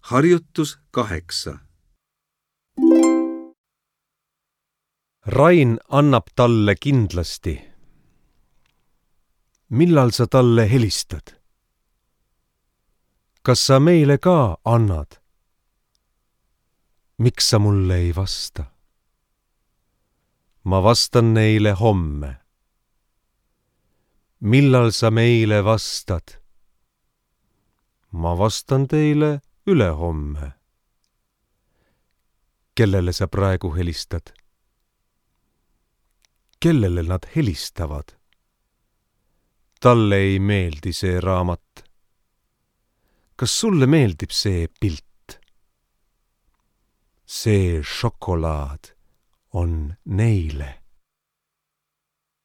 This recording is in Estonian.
Harjutus 8. Rain annab talle kindlasti. Millal sa talle helistad? Kas sa meile ka annad? Miks sa mulle ei vasta? Ma vastan neile homme. Millal sa meile vastad? Ma vastan teile ülehomme. Kellele sa praegu helistad? Kellele nad helistavad? Talle ei meeldi see raamat. Kas sulle meeldib see pilt? See šokolaad on neile.